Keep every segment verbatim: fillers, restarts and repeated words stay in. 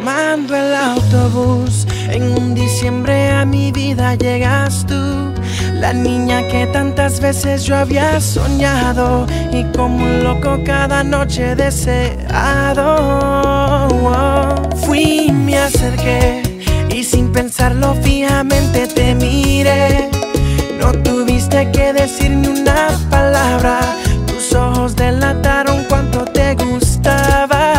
tomando el autobús. En un diciembre a mi vida llegas tú, la niña que tantas veces yo había soñado y como un loco cada noche deseado. Fui, me acerqué y sin pensarlo fijamente te miré. No tuviste que decir ni una palabra, tus ojos delataron cuánto te gustaba.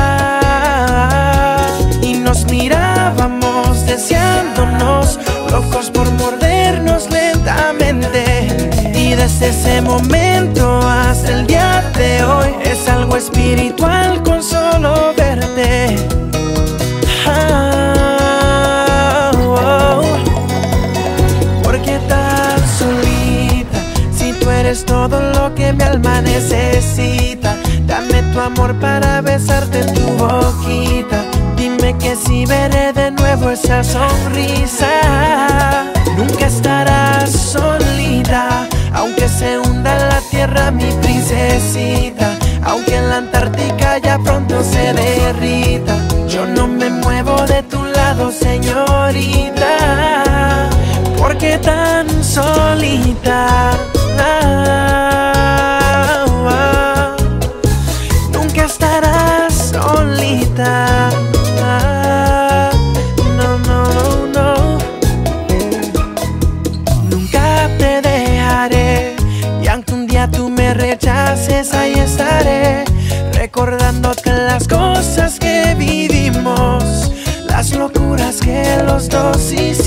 Y nos mirábamos deseándonos, locos por mordernos lentamente. Y desde ese momento hasta el día de hoy es algo espiritual con solo verte. Ah, oh. ¿Por qué tan solita? Si tú eres todo lo que mi alma necesita. Dame tu amor para besarte en tu boquita. Dime que si veré de nuevo esa sonrisa. Nunca estarás solita, aunque se hunda la tierra mi princesita. Aunque en la Antártica ya pronto se derrita, yo no me muevo de tu lado, señorita. ¿Por qué tan solita? Ah, ah. Nunca estarás solita. Ah, no, no, no, no. Nunca te dejaré, y aunque un día tú me rechaces, ahí estaré, recordándote las cosas que vivimos, las locuras que los dos hicimos.